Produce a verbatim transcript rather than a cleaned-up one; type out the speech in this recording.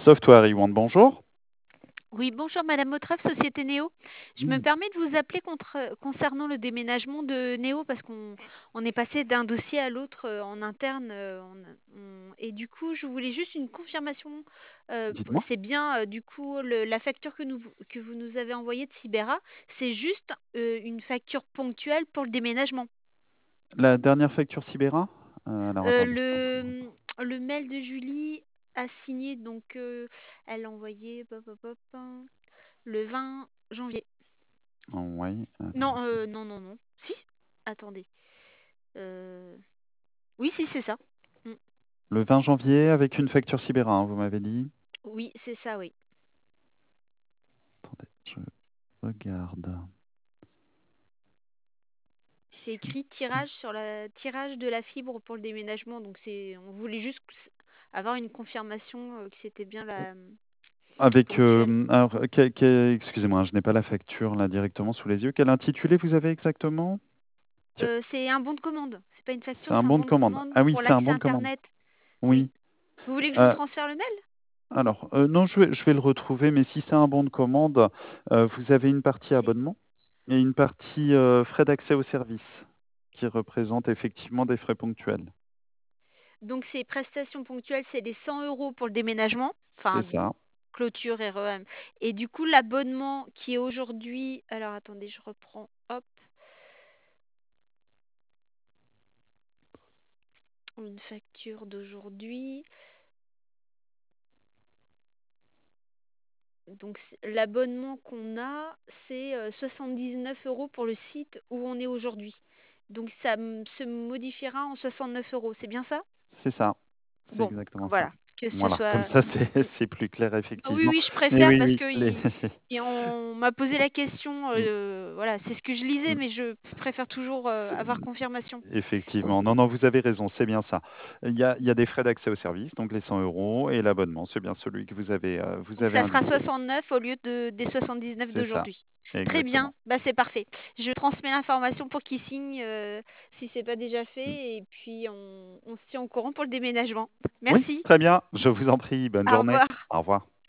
Software Iwan, bonjour. Oui, bonjour Madame Motreff, Société Néo. Je me Oui, permets de vous appeler contre- concernant le déménagement de Néo parce qu'on on est passé d'un dossier à l'autre euh, en interne euh, on- on- et du coup je voulais juste une confirmation. Euh, p- dites-moi. c'est bien euh, du coup le- la facture que, nous, que vous nous avez envoyée de Sibera, c'est juste euh, une facture ponctuelle pour le déménagement. La dernière facture Sibera? Euh, alors Euh, attendez. Je reprends. le, le mail de Julie a signé donc euh, elle l'a envoyé pop, pop, pop, hein, le vingt janvier. Oh, oui, alors, Non, heu, non, non, non. Si? Attendez. Heu, oui, si, c'est ça. Mmh. le vingt janvier avec une facture Sibera, hein, vous m'avez dit. Oui, c'est ça, oui. Attendez, je regarde. C'est écrit tirage sur la tirage de la fibre pour le déménagement, donc c'est on voulait juste s avoir une confirmation, heu, que c'était bien la, mmh, Avec, ponctuel. euh, alors, que- que- excusez-moi, hein, je n'ai pas la facture là directement sous les yeux. Quel intitulé vous avez exactement? Tiens, Heu, c'est un bon de commande. C'est pas une c'est facture, un c'est un bon de bon de commande. commande Ah oui, pour c'est un l'accès bon de commande. internet. Oui. Oui. Vous voulez que je vous Euh, transfère le mail? alors, euh, non, je vais, je vais le retrouver, mais si c'est un bon de commande, euh, vous avez une partie C'est abonnement et une partie euh, frais d'accès au service qui représente effectivement des frais ponctuels. donc ces prestations ponctuelles, c'est les cent euros pour le déménagement, C'est enfin ça, clôture R E M. Et du coup, l'abonnement qui est aujourd'hui, alors attendez, je reprends, hop, une facture d'aujourd'hui. Donc c- l'abonnement qu'on a, c'est euh, soixante-dix-neuf euros pour le site où on est aujourd'hui. Donc ça m- se modifiera en soixante-neuf euros, c'est bien ça? c'est ça, c'est Bon, exactement ça. voilà, que ce Voilà, comme soit... ça c'est Mm. c'est plus clair Ah oui, effectivement. oui, je Mais préfère oui, parce oui, que les- il- et on m'a posé la question, Mm, euh, voilà, c'est ce que je lisais, mm, mais je préfère toujours euh, c'est- avoir confirmation. effectivement. Non, non, vous avez raison, c'est bien ça. Il y a, il y a des frais d'accès au service, donc les cent euros, et l'abonnement, c'est bien celui que vous avez, euh, vous Donc avez ça sera indiqué. soixante-neuf au lieu de, des soixante-dix-neuf C'est ça, d'aujourd'hui. Très bien, exactement. bah c'est parfait. Je transmets l'information pour qu'il signe euh, si c'est pas déjà Mm. fait et puis on, on se tient au courant pour le déménagement. Oui, Merci, très bien, je vous en prie, bonne au journée. revoir. Au revoir.